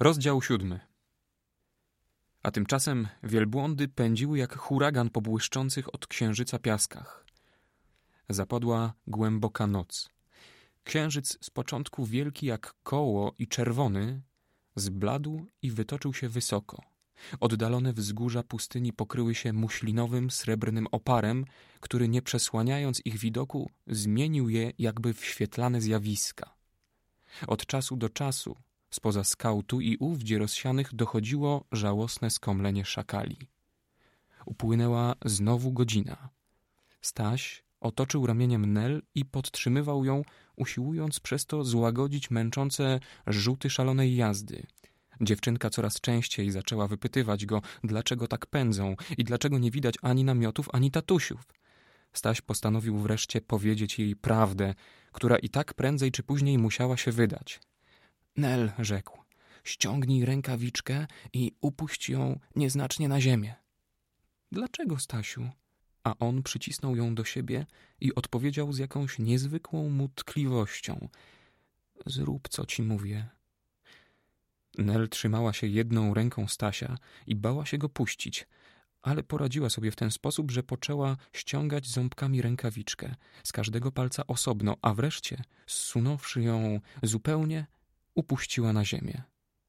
Rozdział 7. A tymczasem wielbłądy pędziły jak huragan po błyszczących od księżyca piaskach. Zapadła głęboka noc. Księżyc, z początku wielki jak koło i czerwony, zbladł i wytoczył się wysoko. Oddalone wzgórza pustyni pokryły się muślinowym, srebrnym oparem, który, nie przesłaniając ich widoku, zmienił je jakby w świetlane zjawiska. Od czasu do czasu spoza skał tu i ówdzie rozsianych dochodziło żałosne skomlenie szakali. Upłynęła znowu godzina. Staś otoczył ramieniem Nel i podtrzymywał ją, usiłując przez to złagodzić męczące rzuty szalonej jazdy. Dziewczynka coraz częściej zaczęła wypytywać go, dlaczego tak pędzą i dlaczego nie widać ani namiotów, ani tatusiów. Staś postanowił wreszcie powiedzieć jej prawdę, która i tak prędzej czy później musiała się wydać. Nel, rzekł, ściągnij rękawiczkę i upuść ją nieznacznie na ziemię. Dlaczego, Stasiu? A on przycisnął ją do siebie i odpowiedział z jakąś niezwykłą mu tkliwością. Zrób, co ci mówię. Nel trzymała się jedną ręką Stasia i bała się go puścić, ale poradziła sobie w ten sposób, że poczęła ściągać ząbkami rękawiczkę, z każdego palca osobno, a wreszcie, zsunąwszy ją zupełnie, upuściła na ziemię.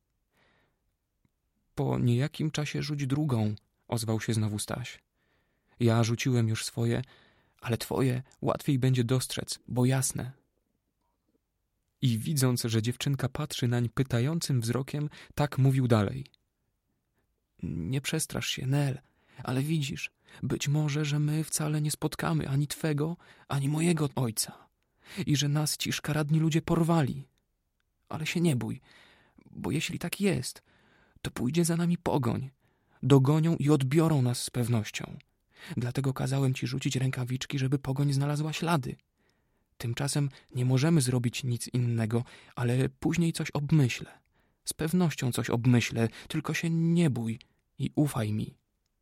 Po niejakim czasie rzuć drugą, ozwał się znowu Staś. Ja rzuciłem już swoje, ale twoje łatwiej będzie dostrzec, bo jasne. I widząc, że dziewczynka patrzy nań pytającym wzrokiem, tak mówił dalej. Nie przestrasz się, Nel, ale widzisz, być może, że my wcale nie spotkamy ani twego, ani mojego ojca i że nas ci szkaradni ludzie porwali. Ale się nie bój, bo jeśli tak jest, to pójdzie za nami pogoń. Dogonią i odbiorą nas z pewnością. Dlatego kazałem ci rzucić rękawiczki, żeby pogoń znalazła ślady. Tymczasem nie możemy zrobić nic innego, ale później coś obmyślę. Z pewnością coś obmyślę, tylko się nie bój i ufaj mi.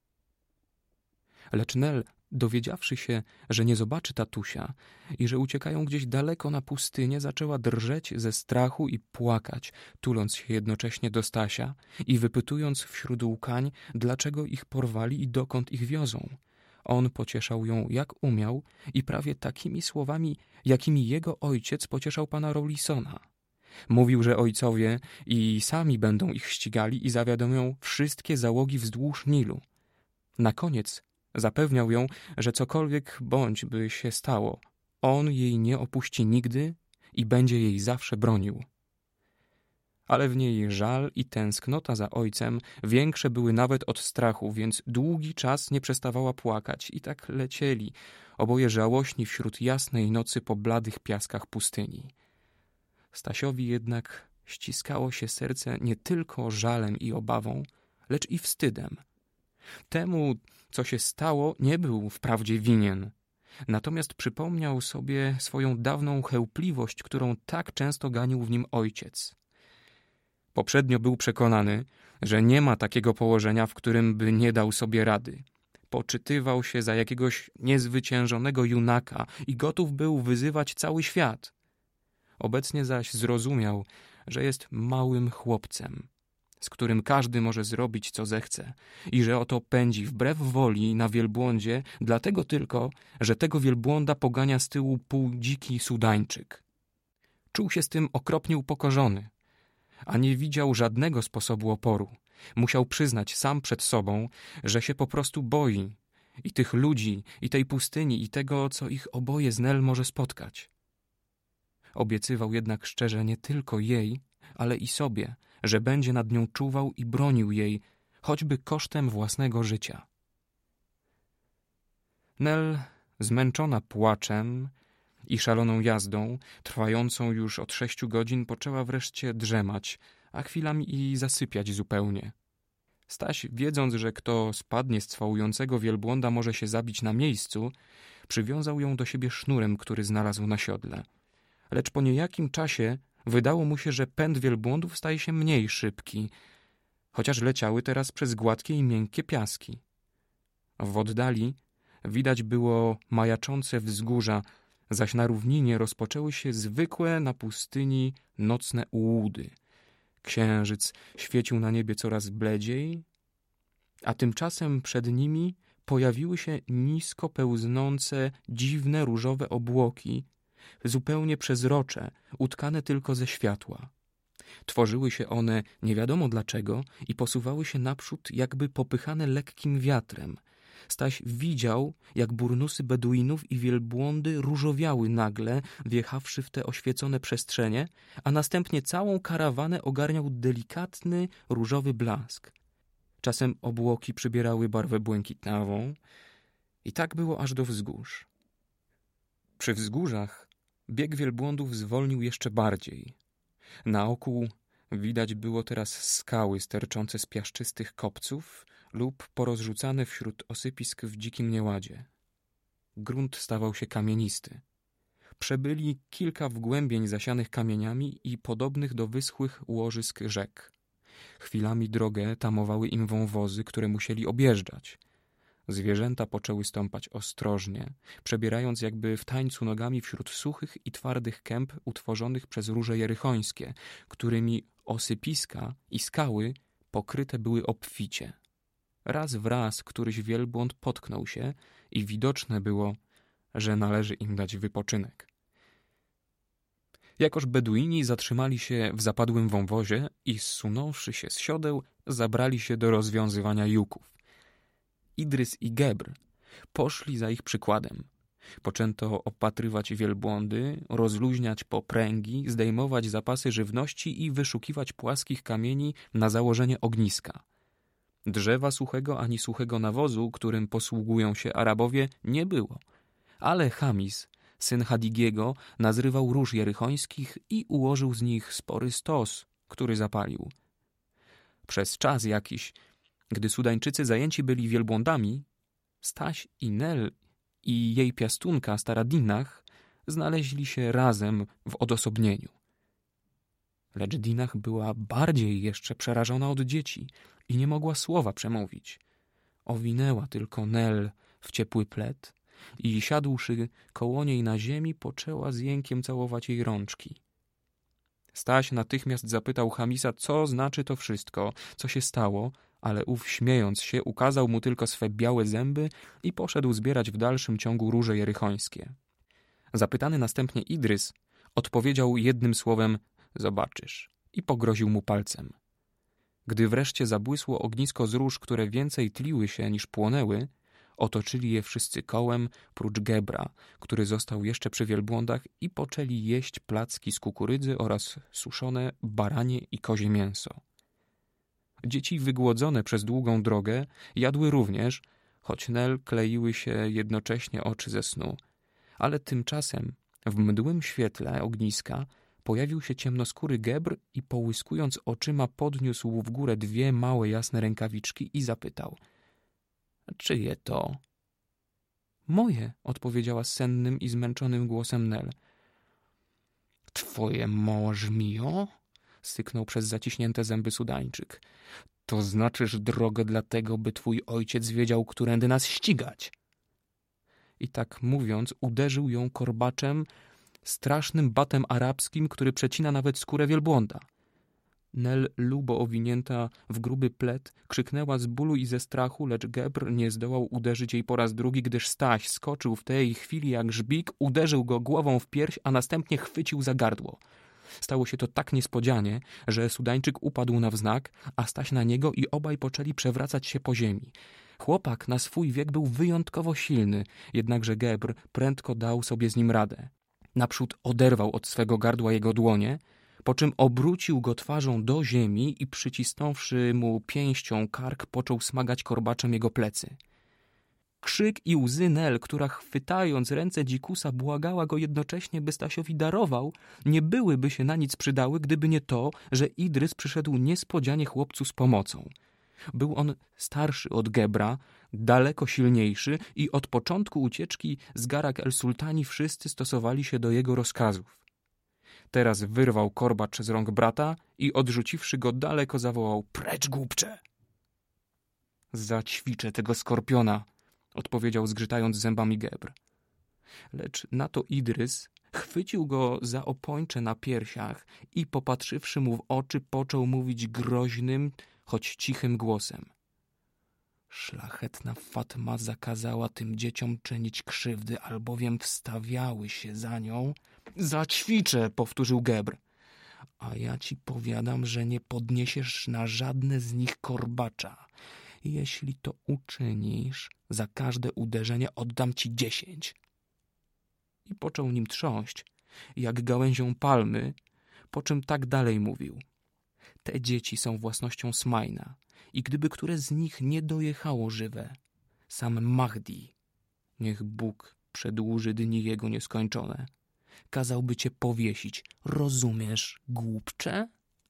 Lecz Nel, dowiedziawszy się, że nie zobaczy tatusia i że uciekają gdzieś daleko na pustynię, zaczęła drżeć ze strachu i płakać, tuląc się jednocześnie do Stasia i wypytując wśród łkań, dlaczego ich porwali i dokąd ich wiozą. On pocieszał ją jak umiał i prawie takimi słowami, jakimi jego ojciec pocieszał pana Rawlisona. Mówił, że ojcowie i sami będą ich ścigali i zawiadomią wszystkie załogi wzdłuż Nilu. Na koniec zapewniał ją, że cokolwiek bądź by się stało, on jej nie opuści nigdy i będzie jej zawsze bronił. Ale w niej żal i tęsknota za ojcem większe były nawet od strachu, więc długi czas nie przestawała płakać i tak lecieli, oboje żałośni wśród jasnej nocy po bladych piaskach pustyni. Stasiowi jednak ściskało się serce nie tylko żalem i obawą, lecz i wstydem. Temu, co się stało, nie był wprawdzie winien. Natomiast przypomniał sobie swoją dawną chełpliwość, którą tak często ganił w nim ojciec. Poprzednio był przekonany, że nie ma takiego położenia, w którym by nie dał sobie rady. Poczytywał się za jakiegoś niezwyciężonego junaka i gotów był wyzywać cały świat. Obecnie zaś zrozumiał, że jest małym chłopcem, z którym każdy może zrobić, co zechce i że oto pędzi wbrew woli na wielbłądzie, dlatego tylko, że tego wielbłąda pogania z tyłu półdziki Sudańczyk. Czuł się z tym okropnie upokorzony, a nie widział żadnego sposobu oporu. Musiał przyznać sam przed sobą, że się po prostu boi i tych ludzi, i tej pustyni, i tego, co ich oboje z Nel może spotkać. Obiecywał jednak szczerze nie tylko jej, ale i sobie, że będzie nad nią czuwał i bronił jej, choćby kosztem własnego życia. Nel, zmęczona płaczem i szaloną jazdą, trwającą już od 6 godzin, poczęła wreszcie drzemać, a chwilami i zasypiać zupełnie. Staś, wiedząc, że kto spadnie z cwałującego wielbłąda może się zabić na miejscu, przywiązał ją do siebie sznurem, który znalazł na siodle. Lecz po niejakim czasie wydało mu się, że pęd wielbłądów staje się mniej szybki, chociaż leciały teraz przez gładkie i miękkie piaski. W oddali widać było majaczące wzgórza, zaś na równinie rozpoczęły się zwykłe na pustyni nocne ułudy. Księżyc świecił na niebie coraz bledziej, a tymczasem przed nimi pojawiły się nisko pełznące, dziwne różowe obłoki, zupełnie przezrocze, utkane tylko ze światła. Tworzyły się one nie wiadomo dlaczego i posuwały się naprzód, jakby popychane lekkim wiatrem. Staś widział, jak burnusy beduinów i wielbłądy różowiały nagle, wjechawszy w te oświecone przestrzenie, a następnie całą karawanę ogarniał delikatny, różowy blask. Czasem obłoki przybierały barwę błękitnawą i tak było aż do wzgórz. Przy wzgórzach bieg wielbłądów zwolnił jeszcze bardziej. Naokół widać było teraz skały sterczące z piaszczystych kopców lub porozrzucane wśród osypisk w dzikim nieładzie. Grunt stawał się kamienisty. Przebyli kilka wgłębień zasianych kamieniami i podobnych do wyschłych łożysk rzek. Chwilami drogę tamowały im wąwozy, które musieli objeżdżać. Zwierzęta poczęły stąpać ostrożnie, przebierając jakby w tańcu nogami wśród suchych i twardych kęp utworzonych przez róże jerychońskie, którymi osypiska i skały pokryte były obficie. Raz w raz któryś wielbłąd potknął się i widoczne było, że należy im dać wypoczynek. Jakoż beduini zatrzymali się w zapadłym wąwozie i zsunąwszy się z siodeł, zabrali się do rozwiązywania juków. Idrys i Gebr poszli za ich przykładem. Poczęto opatrywać wielbłądy, rozluźniać popręgi, zdejmować zapasy żywności i wyszukiwać płaskich kamieni na założenie ogniska. Drzewa suchego ani suchego nawozu, którym posługują się Arabowie, nie było, ale Chamis, syn Hadigiego, nazrywał róż jerychońskich i ułożył z nich spory stos, który zapalił. Przez czas jakiś, gdy Sudańczycy zajęci byli wielbłądami, Staś i Nel i jej piastunka, stara Dinah, znaleźli się razem w odosobnieniu. Lecz Dinah była bardziej jeszcze przerażona od dzieci i nie mogła słowa przemówić. Owinęła tylko Nel w ciepły plet i siadłszy koło niej na ziemi, poczęła z jękiem całować jej rączki. Staś natychmiast zapytał Chamisa, co znaczy to wszystko, co się stało, ale ów, śmiejąc się, ukazał mu tylko swe białe zęby i poszedł zbierać w dalszym ciągu róże jerychońskie. Zapytany następnie Idrys odpowiedział jednym słowem: zobaczysz, i pogroził mu palcem. Gdy wreszcie zabłysło ognisko z róż, które więcej tliły się niż płonęły, otoczyli je wszyscy kołem, prócz Gebra, który został jeszcze przy wielbłądach, i poczęli jeść placki z kukurydzy oraz suszone baranie i kozie mięso. Dzieci wygłodzone przez długą drogę jadły również, choć Nel kleiły się jednocześnie oczy ze snu. Ale tymczasem w mdłym świetle ogniska pojawił się ciemnoskóry Gebr i połyskując oczyma podniósł w górę dwie małe jasne rękawiczki i zapytał: czyje to? Moje, odpowiedziała sennym i zmęczonym głosem Nel. Twoje mała żmijo? Syknął przez zaciśnięte zęby Sudańczyk. To znaczysz drogę dlatego, by twój ojciec wiedział, którędy nas ścigać. I tak mówiąc uderzył ją korbaczem, strasznym batem arabskim, który przecina nawet skórę wielbłąda. Nel, lubo owinięta w gruby plet, krzyknęła z bólu i ze strachu, lecz Gebr nie zdołał uderzyć jej po raz drugi, gdyż Staś skoczył w tej chwili jak żbik, uderzył go głową w pierś, a następnie chwycił za gardło. Stało się to tak niespodzianie, że Sudańczyk upadł na wznak, a Staś na niego i obaj poczęli przewracać się po ziemi. Chłopak na swój wiek był wyjątkowo silny, jednakże Gebr prędko dał sobie z nim radę. Naprzód oderwał od swego gardła jego dłonie, po czym obrócił go twarzą do ziemi i przycisnąwszy mu pięścią kark, począł smagać korbaczem jego plecy. Krzyk i łzy Nel, która chwytając ręce dzikusa błagała go jednocześnie, by Stasiowi darował, nie byłyby się na nic przydały, gdyby nie to, że Idrys przyszedł niespodzianie chłopcu z pomocą. Był on starszy od Gebra, daleko silniejszy i od początku ucieczki z Garak el-Sultani wszyscy stosowali się do jego rozkazów. Teraz wyrwał korbacz z rąk brata i odrzuciwszy go daleko zawołał: precz, głupcze! Zaćwiczę tego skorpiona, odpowiedział zgrzytając zębami Gebr. Lecz na to Idrys Chwycił go za opończe na piersiach i popatrzywszy mu w oczy, począł mówić groźnym, choć cichym głosem. Szlachetna Fatma zakazała tym dzieciom czynić krzywdy, albowiem wstawiały się za nią. Zaćwiczę, powtórzył Gebr. A ja ci powiadam, że nie podniesiesz na żadne z nich korbacza. Jeśli to uczynisz, za każde uderzenie oddam ci 10. I począł nim trząść, jak gałęzią palmy, po czym tak dalej mówił. Te dzieci są własnością Smajna i gdyby które z nich nie dojechało żywe, sam Mahdi, niech Bóg przedłuży dni jego nieskończone, kazałby cię powiesić. Rozumiesz, głupcze?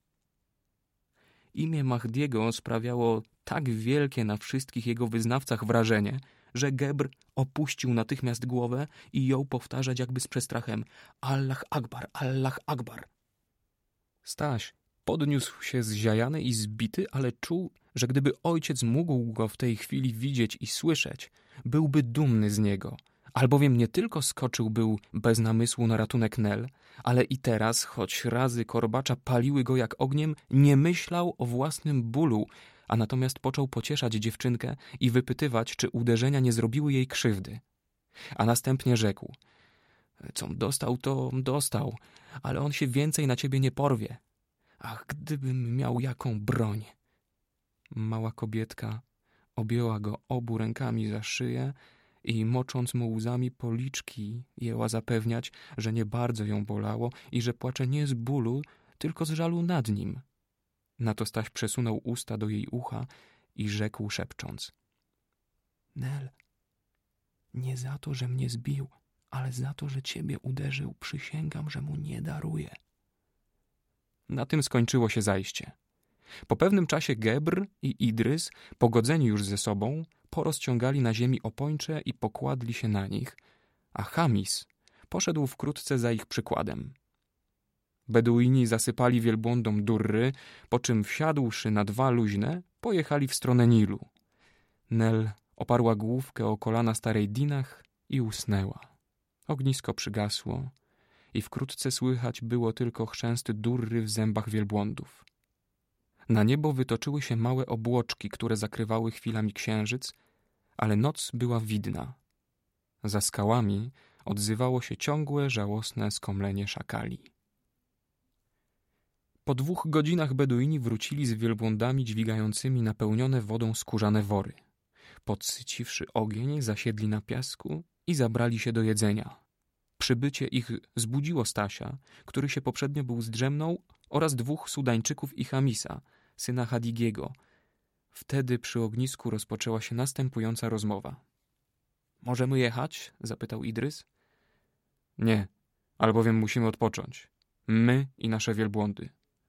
Imię Mahdiego sprawiało tak wielkie na wszystkich jego wyznawcach wrażenie, że Gebr opuścił natychmiast głowę i jął powtarzać jakby z przestrachem: Allah Akbar, Allah Akbar. Staś podniósł się zziajany i zbity, ale czuł, że gdyby ojciec mógł go w tej chwili widzieć i słyszeć, byłby dumny z niego, albowiem nie tylko skoczył był bez namysłu na ratunek Nel, ale i teraz, choć razy korbacza paliły go jak ogniem, nie myślał o własnym bólu, a natomiast począł pocieszać dziewczynkę i wypytywać, czy uderzenia nie zrobiły jej krzywdy. A następnie rzekł: com dostał, to dostał, ale on się więcej na ciebie nie porwie. Ach, gdybym miał jaką broń. Mała kobietka objęła go obu rękami za szyję i mocząc mu łzami policzki, jęła zapewniać, że nie bardzo ją bolało i że płacze nie z bólu, tylko z żalu nad nim. Na to Staś przesunął usta do jej ucha i rzekł szepcząc: Nel, nie za to, że mnie zbił, ale za to, że ciebie uderzył, przysięgam, że mu nie daruję. Na tym skończyło się zajście. Po pewnym czasie Gebr i Idrys, pogodzeni już ze sobą, porozciągali na ziemi opończe i pokładli się na nich, a Chamis poszedł wkrótce za ich przykładem. Beduini zasypali wielbłądom durry, po czym wsiadłszy na 2 luźne, pojechali w stronę Nilu. Nel oparła główkę o kolana starej Dinah i usnęła. Ognisko przygasło i wkrótce słychać było tylko chrzęst durry w zębach wielbłądów. Na niebo wytoczyły się małe obłoczki, które zakrywały chwilami księżyc, ale noc była widna. Za skałami odzywało się ciągłe, żałosne skomlenie szakali. Po 2 godzinach Beduini wrócili z wielbłądami dźwigającymi napełnione wodą skórzane wory. Podsyciwszy ogień, zasiedli na piasku i zabrali się do jedzenia. Przybycie ich zbudziło Stasia, który się poprzednio był zdrzemnął, oraz 2 Sudańczyków i Chamisa, syna Hadigiego. Wtedy przy ognisku rozpoczęła się następująca rozmowa. Możemy jechać? Zapytał Idrys. Nie, albowiem musimy odpocząć. My i nasze wielbłądy.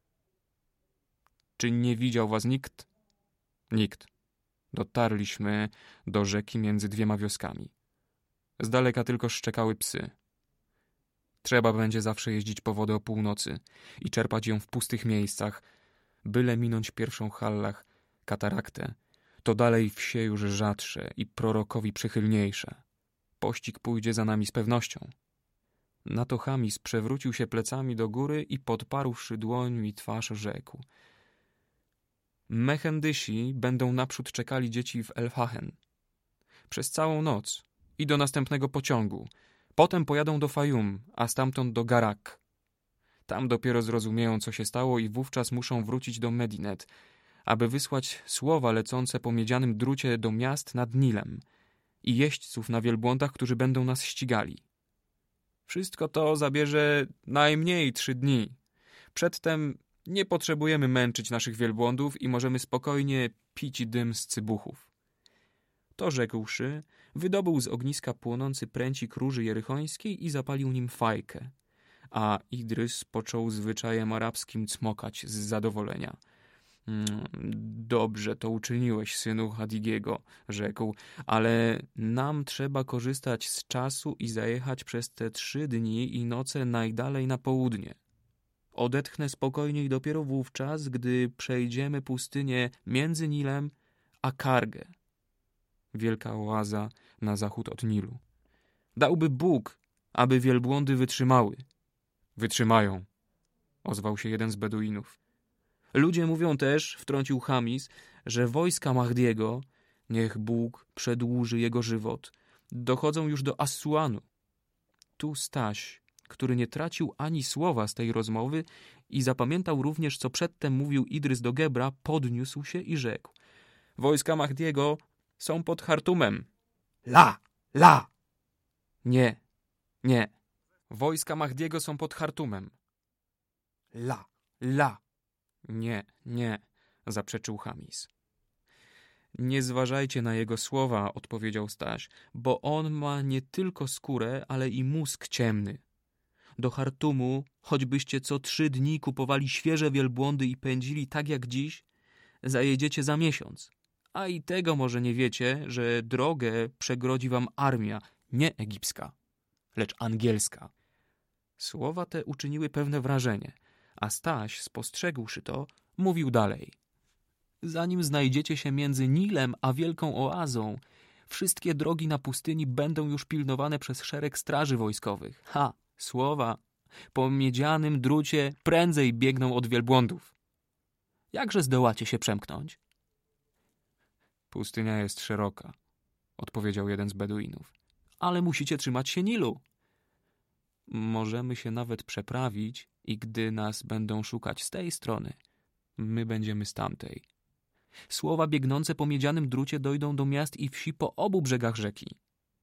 Czy nie widział was nikt? Nikt. Dotarliśmy do rzeki między 2 wioskami. Z daleka tylko szczekały psy. Trzeba będzie zawsze jeździć po wodę o północy i czerpać ją w pustych miejscach, byle minąć pierwszą Hallach, kataraktę, to dalej wsie już rzadsze i prorokowi przychylniejsze. Pościg pójdzie za nami z pewnością. Na to Chamis przewrócił się plecami do góry i podparłszy dłońmi twarz rzekł: Mehendysi będą naprzód czekali dzieci w Elfachen. Przez całą noc i do następnego pociągu. Potem pojadą do Fayum, a stamtąd do Garak. Tam dopiero zrozumieją, co się stało i wówczas muszą wrócić do Medinet, aby wysłać słowa lecące po miedzianym drucie do miast nad Nilem i jeźdźców na wielbłądach, którzy będą nas ścigali. Wszystko to zabierze najmniej 3 dni. Przedtem nie potrzebujemy męczyć naszych wielbłądów i możemy spokojnie pić dym z cybuchów. To rzekłszy, wydobył z ogniska płonący pręcik róży jerychońskiej i zapalił nim fajkę, a Idrys począł zwyczajem arabskim cmokać z zadowolenia. Dobrze to uczyniłeś, synu Hadigiego, rzekł, ale nam trzeba korzystać z czasu i zajechać przez te 3 dni i noce najdalej na południe. Odetchnę spokojniej dopiero wówczas, gdy przejdziemy pustynię między Nilem a Kargę. Wielka oaza na zachód od Nilu. Dałby Bóg, aby wielbłądy wytrzymały. Wytrzymają, ozwał się jeden z Beduinów. Ludzie mówią też, wtrącił Chamis, że wojska Mahdiego, niech Bóg przedłuży jego żywot, dochodzą już do Assuanu. Tu Staś, który nie tracił ani słowa z tej rozmowy i zapamiętał również, co przedtem mówił Idrys do Gebra, podniósł się i rzekł: wojska Mahdiego są pod Chartumem. La! Nie. Wojska Mahdiego są pod Chartumem. La! Nie, zaprzeczył Chamis. Nie zważajcie na jego słowa, odpowiedział Staś, bo on ma nie tylko skórę, ale i mózg ciemny. Do Chartumu, choćbyście co 3 dni kupowali świeże wielbłądy i pędzili tak jak dziś, zajedziecie za miesiąc. A i tego może nie wiecie, że drogę przegrodzi wam armia, nie egipska, lecz angielska. Słowa te uczyniły pewne wrażenie, a Staś, spostrzegłszy to, mówił dalej. Zanim znajdziecie się między Nilem a wielką oazą, wszystkie drogi na pustyni będą już pilnowane przez szereg straży wojskowych. Słowa po miedzianym drucie prędzej biegną od wielbłądów. Jakże zdołacie się przemknąć? Pustynia jest szeroka, odpowiedział jeden z Beduinów. Ale musicie trzymać się Nilu. Możemy się nawet przeprawić i gdy nas będą szukać z tej strony, my będziemy z tamtej. Słowa biegnące po miedzianym drucie dojdą do miast i wsi po obu brzegach rzeki.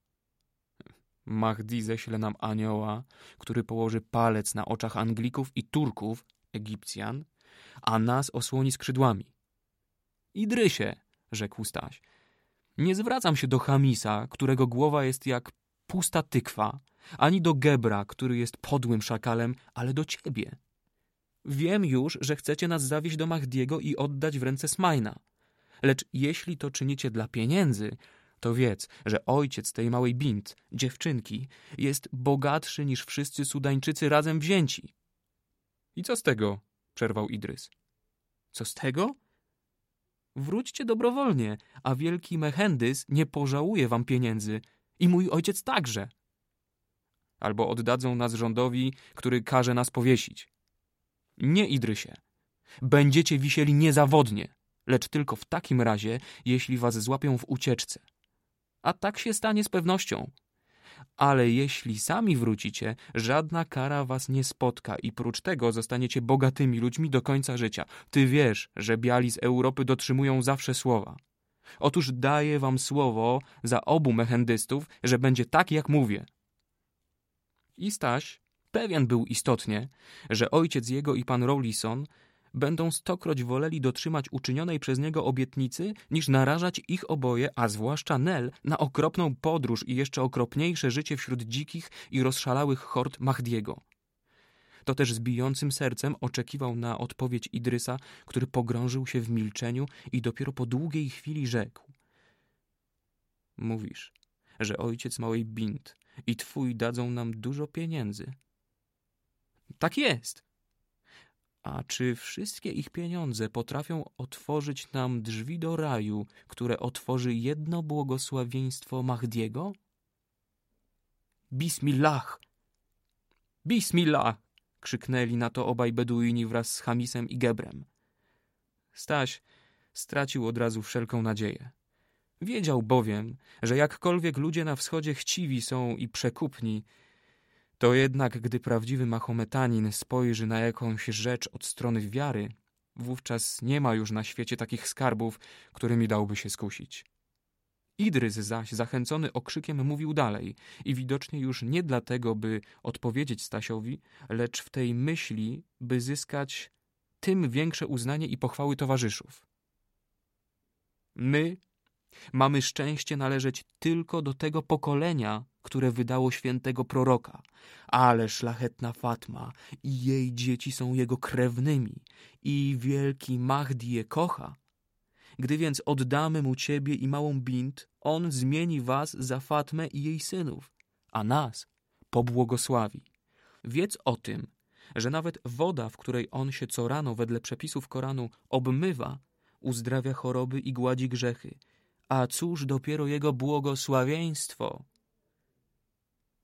Mahdi ześle nam anioła, który położy palec na oczach Anglików i Turków, Egipcjan, a nas osłoni skrzydłami. Idrysie, rzekł Staś, nie zwracam się do Chamisa, którego głowa jest jak pusta tykwa, ani do Gebra, który jest podłym szakalem, ale do ciebie. Wiem już, że chcecie nas zawieźć do Mahdiego i oddać w ręce Smajna. Lecz jeśli to czynicie dla pieniędzy, to wiedz, że ojciec tej małej Bint, dziewczynki, jest bogatszy niż wszyscy Sudańczycy razem wzięci. I co z tego? Przerwał Idrys. Co z tego? Wróćcie dobrowolnie, a wielki Mechendys nie pożałuje wam pieniędzy i mój ojciec także. Albo oddadzą nas rządowi, który każe nas powiesić. Nie, Idrysie. Będziecie wisieli niezawodnie, lecz tylko w takim razie, jeśli was złapią w ucieczce. A tak się stanie z pewnością. Ale jeśli sami wrócicie, żadna kara was nie spotka i prócz tego zostaniecie bogatymi ludźmi do końca życia. Ty wiesz, że biali z Europy dotrzymują zawsze słowa. Otóż daję wam słowo za obu mechendystów, że będzie tak, jak mówię. I Staś pewien był istotnie, że ojciec jego i pan Rawlison będą 100-kroć woleli dotrzymać uczynionej przez niego obietnicy, niż narażać ich oboje, a zwłaszcza Nel, na okropną podróż i jeszcze okropniejsze życie wśród dzikich i rozszalałych hord Mahdiego. To też z bijącym sercem oczekiwał na odpowiedź Idrysa, który pogrążył się w milczeniu i dopiero po długiej chwili rzekł. Mówisz, że ojciec małej Bint i twój dadzą nam dużo pieniędzy. Tak jest. A czy wszystkie ich pieniądze potrafią otworzyć nam drzwi do raju, które otworzy jedno błogosławieństwo Mahdiego? Bismillah! Bismillah! Krzyknęli na to obaj Beduini wraz z Chamisem i Gebrem. Staś stracił od razu wszelką nadzieję. Wiedział bowiem, że jakkolwiek ludzie na wschodzie chciwi są i przekupni, to jednak, gdy prawdziwy Mahometanin spojrzy na jakąś rzecz od strony wiary, wówczas nie ma już na świecie takich skarbów, którymi dałby się skusić. Idrys zaś, zachęcony okrzykiem, mówił dalej i widocznie już nie dlatego, by odpowiedzieć Stasiowi, lecz w tej myśli, by zyskać tym większe uznanie i pochwały towarzyszów. My mamy szczęście należeć tylko do tego pokolenia, które wydało świętego proroka, ale szlachetna Fatma i jej dzieci są jego krewnymi i wielki Mahdi je kocha. Gdy więc oddamy mu ciebie i małą Bint, on zmieni was za Fatmę i jej synów, a nas pobłogosławi. Wiedz o tym, że nawet woda, w której on się co rano wedle przepisów Koranu obmywa, uzdrawia choroby i gładzi grzechy. A cóż dopiero jego błogosławieństwo?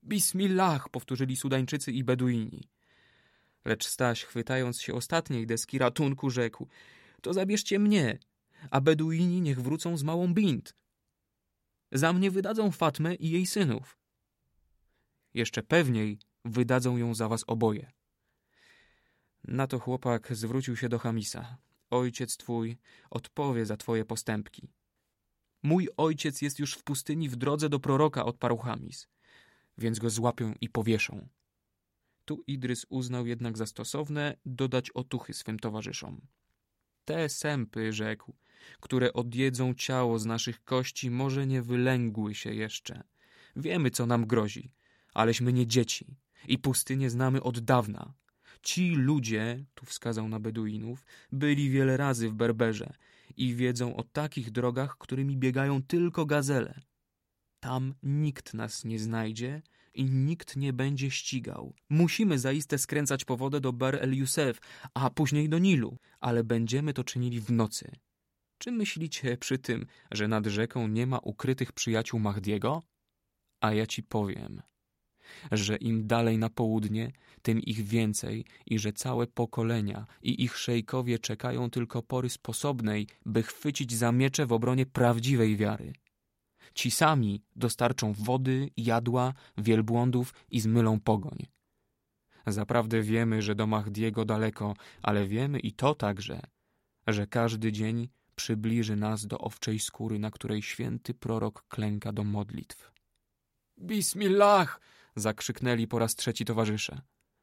Bismillah, powtórzyli Sudańczycy i Beduini. Lecz Staś, chwytając się ostatniej deski ratunku, rzekł: to zabierzcie mnie, a Beduini niech wrócą z małą Bint. Za mnie wydadzą Fatmę i jej synów. Jeszcze pewniej wydadzą ją za was oboje. Na to chłopak zwrócił się do Chamisa. Ojciec twój odpowie za twoje postępki. Mój ojciec jest już w pustyni w drodze do proroka, odparł Chamis, więc go złapią i powieszą. Tu Idrys uznał jednak za stosowne dodać otuchy swym towarzyszom. Te sępy, rzekł, które odjedzą ciało z naszych kości, może nie wylęgły się jeszcze. Wiemy, co nam grozi, aleśmy nie dzieci i pustynię znamy od dawna. Ci ludzie, tu wskazał na Beduinów, byli wiele razy w Berberze i wiedzą o takich drogach, którymi biegają tylko gazele. Tam nikt nas nie znajdzie i nikt nie będzie ścigał. Musimy zaiste skręcać po wodę do Ber el Yusef, a później do Nilu, ale będziemy to czynili w nocy. Czy myślicie przy tym, że nad rzeką nie ma ukrytych przyjaciół Mahdiego? A ja ci powiem, że im dalej na południe, tym ich więcej i że całe pokolenia i ich szejkowie czekają tylko pory sposobnej, by chwycić za miecze w obronie prawdziwej wiary. Ci sami dostarczą wody, jadła, wielbłądów i zmylą pogoń. Zaprawdę wiemy, że do Mahdiego daleko, ale wiemy i to także, że każdy dzień przybliży nas do owczej skóry, na której święty prorok klęka do modlitw. Bismillah! Zakrzyknęli po raz trzeci towarzysze.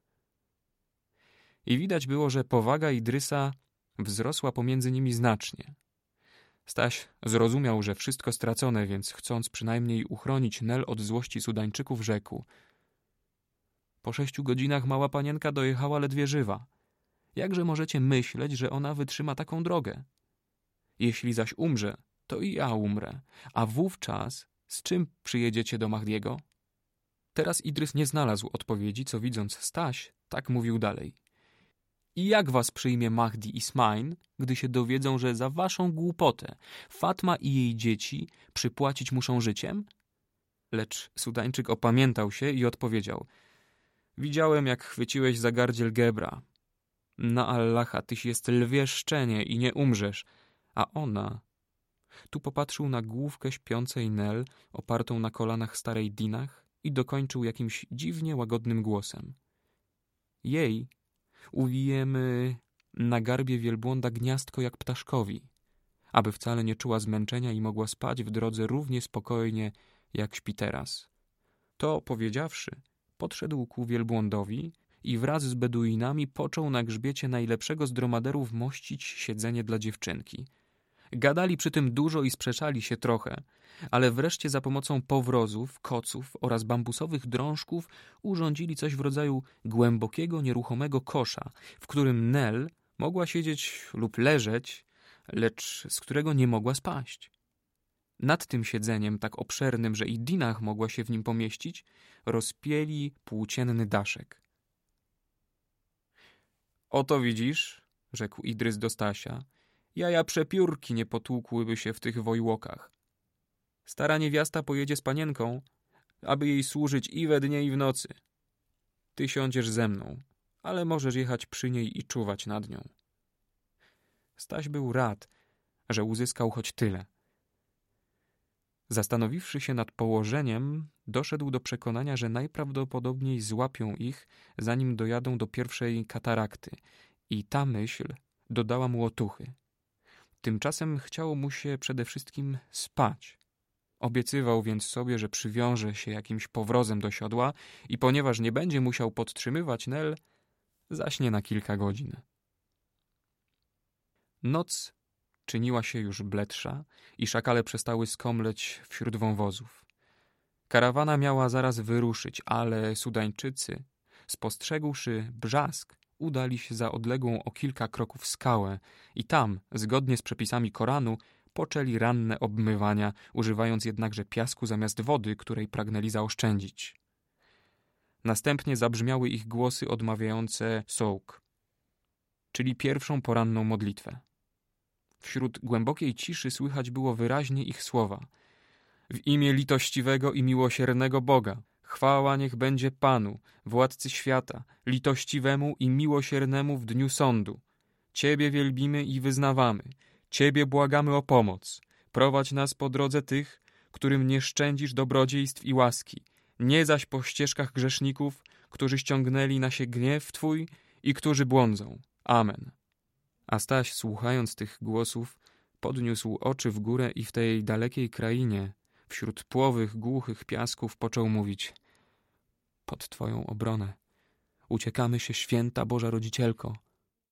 I widać było, że powaga Idrysa wzrosła pomiędzy nimi znacznie. Staś zrozumiał, że wszystko stracone, więc chcąc przynajmniej uchronić Nel od złości Sudańczyków, rzekł: po 6 godzinach mała panienka dojechała ledwie żywa. Jakże możecie myśleć, że ona wytrzyma taką drogę? Jeśli zaś umrze, to i ja umrę. A wówczas z czym przyjedziecie do Mahdiego? Teraz Idrys nie znalazł odpowiedzi, co widząc Staś, tak mówił dalej. I jak was przyjmie Mahdi i Smain, gdy się dowiedzą, że za waszą głupotę Fatma i jej dzieci przypłacić muszą życiem? Lecz Sudańczyk opamiętał się i odpowiedział: widziałem, jak chwyciłeś za gardziel Gebra. Na Allaha, tyś jest lwie szczenie i nie umrzesz, a ona... Tu popatrzył na główkę śpiącej Nel, opartą na kolanach starej Dinah, i dokończył jakimś dziwnie łagodnym głosem. Jej uwijemy na garbie wielbłąda gniazdko jak ptaszkowi, aby wcale nie czuła zmęczenia i mogła spać w drodze równie spokojnie, jak śpi teraz. To powiedziawszy, podszedł ku wielbłądowi i wraz z Beduinami począł na grzbiecie najlepszego z dromaderów mościć siedzenie dla dziewczynki. Gadali przy tym dużo i sprzeczali się trochę, ale wreszcie za pomocą powrozów, koców oraz bambusowych drążków urządzili coś w rodzaju głębokiego, nieruchomego kosza, w którym Nel mogła siedzieć lub leżeć, lecz z którego nie mogła spaść. Nad tym siedzeniem, tak obszernym, że i Dinah mogła się w nim pomieścić, rozpięli płócienny daszek. Oto widzisz, rzekł Idrys do Stasia, jaja przepiórki nie potłukłyby się w tych wojłokach. Stara niewiasta pojedzie z panienką, aby jej służyć i we dnie, i w nocy. Ty siądziesz ze mną, ale możesz jechać przy niej i czuwać nad nią. Staś był rad, że uzyskał choć tyle. Zastanowiwszy się nad położeniem, doszedł do przekonania, że najprawdopodobniej złapią ich, zanim dojadą do pierwszej katarakty, i ta myśl dodała mu otuchy. Tymczasem chciało mu się przede wszystkim spać. Obiecywał więc sobie, że przywiąże się jakimś powrozem do siodła i ponieważ nie będzie musiał podtrzymywać Nel, zaśnie na kilka godzin. Noc czyniła się już bledsza i szakale przestały skomleć wśród wąwozów. Karawana miała zaraz wyruszyć, ale Sudańczycy, spostrzegłszy brzask, udali się za odległą o kilka kroków skałę i tam, zgodnie z przepisami Koranu, poczęli ranne obmywania, używając jednakże piasku zamiast wody, której pragnęli zaoszczędzić. Następnie zabrzmiały ich głosy odmawiające sołk, czyli pierwszą poranną modlitwę. Wśród głębokiej ciszy słychać było wyraźnie ich słowa. W imię litościwego i miłosiernego Boga, Chwała niech będzie Panu, Władcy świata, litościwemu i miłosiernemu w dniu sądu. Ciebie wielbimy i wyznawamy, Ciebie błagamy o pomoc. Prowadź nas po drodze tych, którym nie szczędzisz dobrodziejstw i łaski, nie zaś po ścieżkach grzeszników, którzy ściągnęli na się gniew Twój i którzy błądzą. Amen. A Staś, słuchając tych głosów, podniósł oczy w górę i w tej dalekiej krainie, wśród płowych, głuchych piasków począł mówić: pod Twoją obronę uciekamy się, święta Boża Rodzicielko.